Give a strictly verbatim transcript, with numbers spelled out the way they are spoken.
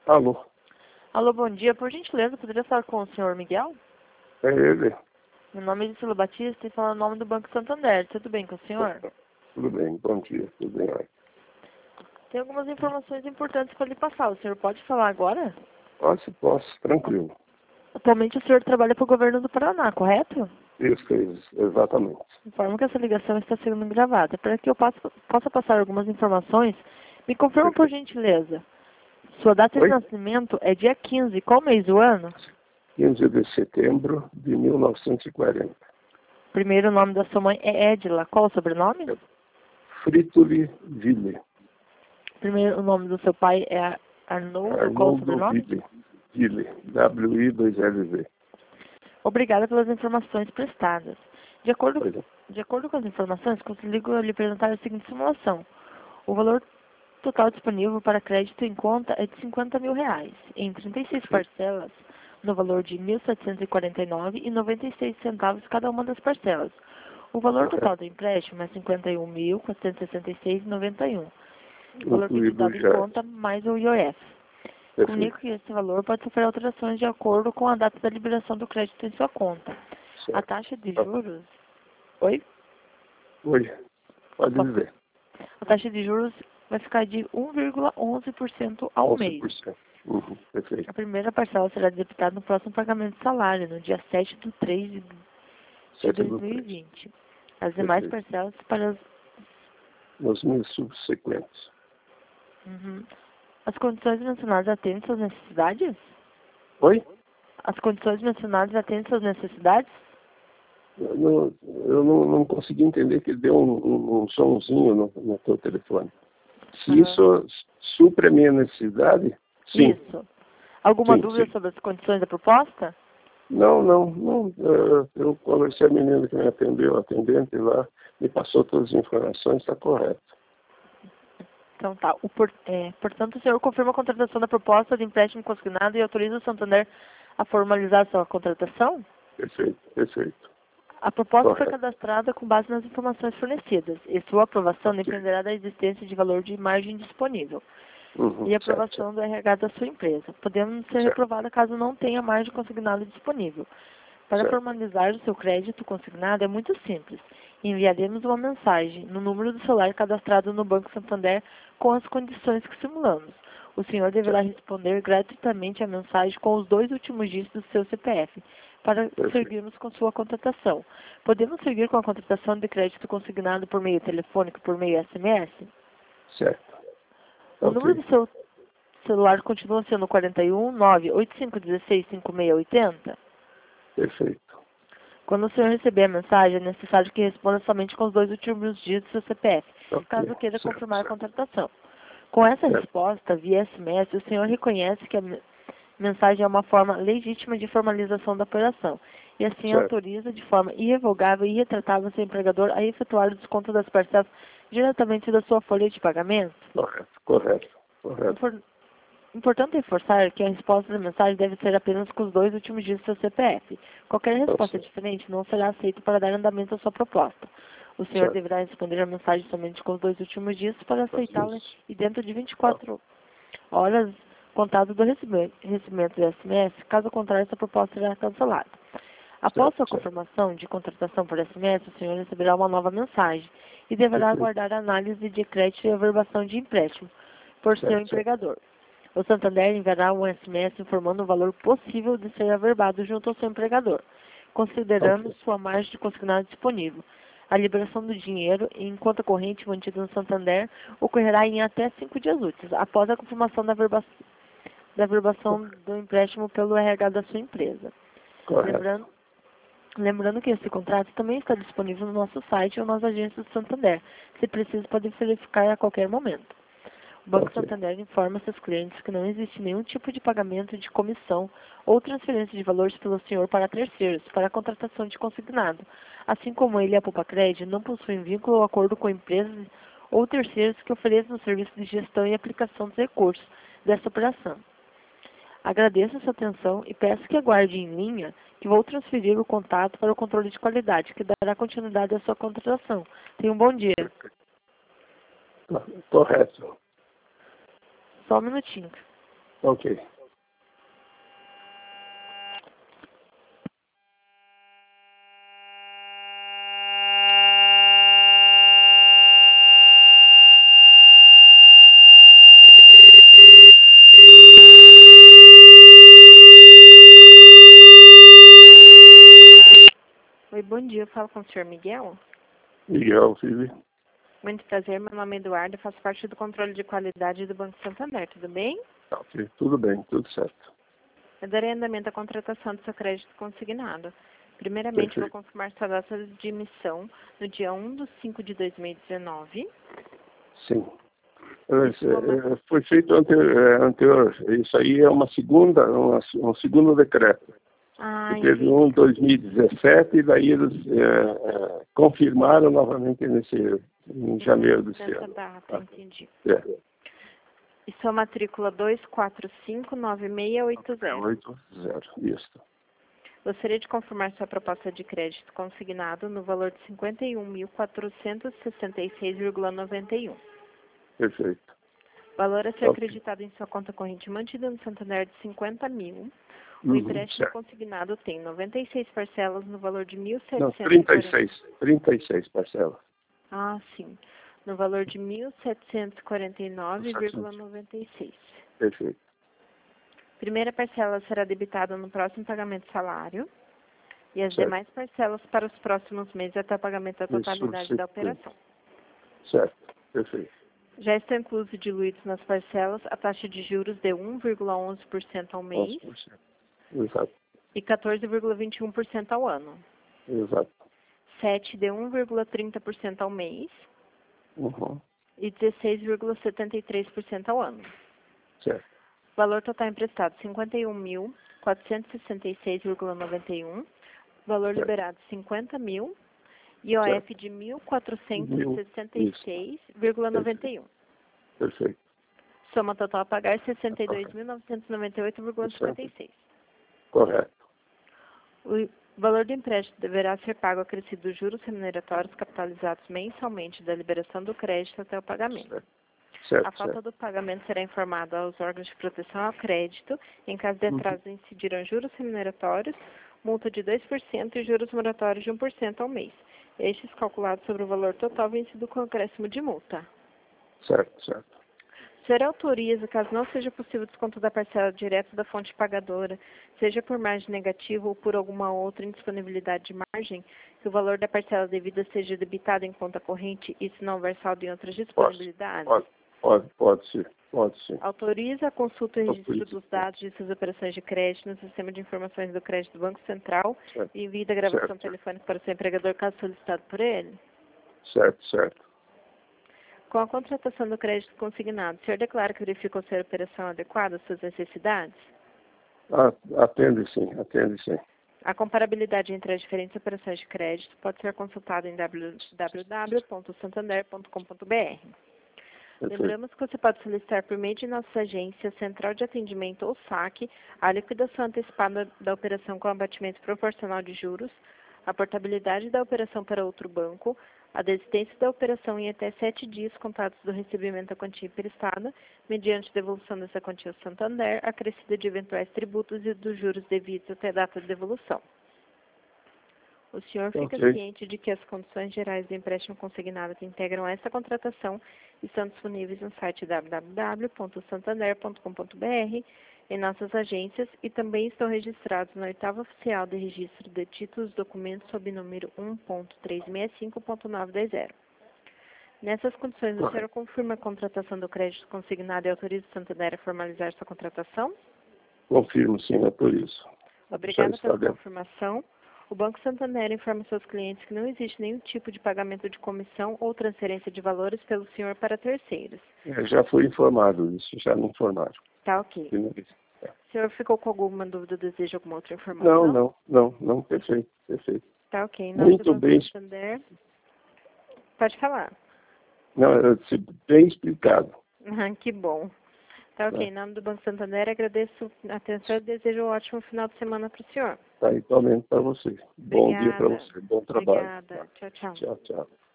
Alô, Alô, bom dia. Por gentileza, poderia falar com o senhor Miguel? é ele? Meu nome é Gisela Batista e falo em nome do Banco Santander. Tudo bem com o senhor? Tudo bem, bom dia, tudo bem. Tem algumas informações importantes para lhe passar. O senhor pode falar agora? Posso, posso, tranquilo. Atualmente o senhor trabalha para o governo do Paraná, correto? Isso, isso, exatamente. Informo que essa ligação está sendo gravada. Para que eu possa, possa passar algumas informações, me confirma por gentileza. Sua data de Oi? nascimento é dia quinze. Qual mês do ano? quinze de setembro de mil novecentos e quarenta. Primeiro nome da sua mãe é Edila. Qual o sobrenome? Fritoli Ville. Primeiro nome do seu pai é Arnoldo. Qual o Arnoldo sobrenome? Ville. Ville. W I dois L V. Obrigada pelas informações prestadas. De acordo, Pois é. de acordo com as informações, consigo lhe apresentar a seguinte simulação. O valor total disponível para crédito em conta é de cinquenta mil reais, em trinta e seis parcelas, no valor de mil setecentos e quarenta e nove reais e noventa e seis centavos cada uma das parcelas. O valor total do empréstimo é cinquenta e um mil quatrocentos e sessenta e seis reais e noventa e um centavos. O valor Incluído fixado em já. conta mais o I O F. Perfeito. Comunico que esse valor pode sofrer alterações de acordo com a data da liberação do crédito em sua conta. A Certo. taxa de juros... Oi? Oi, pode Posso- dizer. A taxa de juros vai ficar de um vírgula onze por cento ao mês. onze por cento. Uhum, perfeito. A primeira parcela será debitada no próximo pagamento de salário, no dia sete de três de sete dois do mil e três. vinte. As demais Perfeito. parcelas para as... Nos meses subsequentes. Uhum. As condições mencionadas atendem suas necessidades? Oi? As condições mencionadas atendem suas necessidades? Eu não, eu não, não consegui entender que deu um, um, um sonzinho no, no teu telefone. Se Aham. isso supre a minha necessidade, sim. Isso. Alguma Sim, dúvida sim. sobre as condições da proposta? Não, não, não. eh, Eu conversei a menina que me atendeu, a atendente lá, me passou todas as informações, está correto. Então tá. O por- é, portanto, o senhor confirma a contratação da proposta de empréstimo consignado e autoriza o Santander a formalizar sua contratação? Perfeito, perfeito. A proposta foi Correto. cadastrada com base nas informações fornecidas e sua aprovação Ok. dependerá da existência de valor de margem disponível Uhum, e a certo, aprovação do R H da sua empresa, podendo ser certo, reprovada caso não tenha margem consignada disponível. Para certo. formalizar o seu crédito consignado é muito simples. Enviaremos uma mensagem no número do celular cadastrado no Banco Santander com as condições que simulamos. O senhor deverá certo. responder gratuitamente a mensagem com os dois últimos dígitos do seu C P F para Perfeito. seguirmos com sua contratação. Podemos seguir com a contratação de crédito consignado por meio telefônico, por meio S M S? Certo. O Ok, número do seu celular continua sendo quarenta e um, nove oito cinco um seis, cinco seis oito zero? perfeito. Quando o senhor receber a mensagem, é necessário que responda somente com os dois últimos dígitos do seu C P F, Ok, caso queira certo, confirmar a certo. contratação. Com essa certo. resposta, via S M S, o senhor reconhece que a me- mensagem é uma forma legítima de formalização da operação e assim Certo. autoriza de forma irrevogável e irretratável seu empregador a efetuar o desconto das parcelas diretamente da sua folha de pagamento. Correto, correto, correto. Infor- Importante reforçar que a resposta da mensagem deve ser apenas com os dois últimos dígitos do seu C P F. Qualquer resposta certo. diferente não será aceita para dar andamento à sua proposta. O senhor Certo. deverá responder a mensagem somente com os dois últimos dígitos para aceitá-la e dentro de vinte e quatro horas contado do recebe- recebimento do S M S, caso contrário, essa proposta será cancelada. Após Certo, sua certo. confirmação de contratação por S M S, o senhor receberá uma nova mensagem e deverá Perfeito. aguardar a análise de crédito e averbação de empréstimo por seu Certo, certo. empregador. O Santander enviará um S M S informando o valor possível de ser averbado junto ao seu empregador, considerando Ok. sua margem de consignado disponível. A liberação do dinheiro em conta corrente mantida no Santander ocorrerá em até cinco dias úteis, após a confirmação da averba- da averbação do empréstimo pelo R H da sua empresa. Correto. Lembrando, lembrando que esse contrato também está disponível no nosso site ou nas agências do Santander. Se preciso, pode verificar a qualquer momento. O Banco Ok. Santander informa seus clientes que não existe nenhum tipo de pagamento de comissão ou transferência de valores pelo senhor para terceiros, para a contratação de consignado. Assim como ele e a Poupa Crédito não possuem vínculo ou acordo com empresas ou terceiros que ofereçam o serviço de gestão e aplicação dos recursos dessa operação. Agradeço a sua atenção e peço que aguarde em linha que vou transferir o contato para o controle de qualidade, que dará continuidade à sua contratação. Tenha um bom dia. Correto. Só um minutinho. Ok. Oi, bom dia. Eu falo com o senhor Miguel. Miguel, filho. Muito prazer. Meu nome é Eduardo. Eu faço parte do controle de qualidade do Banco Santander. Tudo bem? Ok, tudo bem, tudo certo. Eu darei andamento à contratação do seu crédito consignado. Primeiramente, Perfeito. vou confirmar sua data de emissão no dia um de cinco de dois mil e dezenove. Sim. É, é, foi feito anterior, é, anterior. Isso aí é uma segunda, uma, um segundo decreto. Ah, E teve entendi. um em dois mil e dezessete e daí eles é, é, confirmaram novamente nesse, em janeiro desse Nessa ano. data, entendi. É. E sua matrícula dois quatro cinco nove seis oito É zero. oito zero, isso. Gostaria de confirmar sua proposta de crédito consignado no valor de cinquenta e um mil quatrocentos e sessenta e seis vírgula noventa e um. Perfeito. Valor a ser Ok. acreditado em sua conta corrente mantida no Santander de cinquenta mil. O Uhum, empréstimo certo. consignado tem noventa e seis parcelas no valor de mil Não, setecentos e trinta e quarenta. seis. trinta e seis parcelas. Ah, sim. No valor de mil setecentos e quarenta e nove vírgula noventa e seis. Perfeito. Primeira parcela será debitada no próximo pagamento de salário e as Certo. demais parcelas para os próximos meses até o pagamento da Isso, totalidade sim. da operação. Certo. Perfeito. Já estão inclusos e diluídos nas parcelas a taxa de juros de um vírgula onze por cento ao mês onze por cento. Exato. e quatorze vírgula vinte e um por cento ao ano. Exato. sete de um vírgula trinta por cento ao mês Uhum. e dezesseis vírgula setenta e três por cento ao ano. Certo. Valor total emprestado cinquenta e um mil quatrocentos e sessenta e seis vírgula noventa e um. Valor Certo. liberado cinquenta mil. I O F de mil quatrocentos e sessenta e seis vírgula noventa e um. Perfeito. Soma total a pagar sessenta e dois mil novecentos e noventa e oito vírgula cinquenta e seis. Correto. O valor do empréstimo deverá ser pago acrescido dos juros remuneratórios capitalizados mensalmente da liberação do crédito até o pagamento. Certo. Certo. A falta certo. do pagamento será informada aos órgãos de proteção ao crédito. Em caso de atraso, incidirão juros remuneratórios, multa de dois por cento e juros moratórios de um por cento ao mês. Estes calculados sobre o valor total vencido com acréscimo de multa. Certo. Certo. O senhor autoriza, caso não seja possível o desconto da parcela direto da fonte pagadora, seja por margem negativa ou por alguma outra indisponibilidade de margem, que o valor da parcela devida seja debitado em conta corrente e se não houver saldo em outras disponibilidades? Pode. Pode. Pode ser. Pode ser. Autoriza a consulta e registro Autoriza. dos dados de suas operações de crédito no Sistema de Informações do Crédito do Banco Central Certo. e envia a gravação Certo. telefônica para o seu empregador caso solicitado por ele? Certo. Certo. Com a contratação do crédito consignado, o senhor declara que verificou ser a operação adequada às suas necessidades? Ah, atende sim. Atende sim. A comparabilidade entre as diferentes operações de crédito pode ser consultada em w w w ponto santander ponto com ponto b r. Perfeito. Lembramos que você pode solicitar por meio de nossa agência, Central de Atendimento ou saque, a liquidação antecipada da operação com abatimento proporcional de juros, a portabilidade da operação para outro banco, a desistência da operação em até sete dias contados do recebimento da quantia emprestada, mediante devolução dessa quantia ao Santander, acrescida de eventuais tributos e dos juros devidos até a data de devolução. O senhor fica Ok. ciente de que as condições gerais do empréstimo consignado que integram essa contratação estão disponíveis no site w w w ponto santander ponto com ponto b r, em nossas agências, e também estão registrados na oitava oficial de registro de títulos documentos sob número um ponto trezentos e sessenta e cinco ponto novecentos e vinte. Nessas condições, o senhor Correto. confirma a contratação do crédito consignado e autoriza o Santander a formalizar sua contratação? Confirmo sim, autorizo. Obrigada Já está pela dentro. confirmação. O Banco Santander informa seus clientes que não existe nenhum tipo de pagamento de comissão ou transferência de valores pelo senhor para terceiros. É, já fui informado disso, já me informaram. Tá ok. Que não existe. O senhor ficou com alguma dúvida ou deseja alguma outra informação? Não, não, não, não, perfeito, perfeito. Tá ok. Em nome do Muito Banco bem, Santander, pode falar. não, eu disse, bem explicado. Ah, que bom. Tá ok. Tá, Em nome do Banco Santander, agradeço a atenção e desejo um ótimo final de semana para o senhor. tá igualmente para você. Bom dia para Obrigada. você, bom trabalho. Obrigada. Tchau, tchau. Tchau, tchau.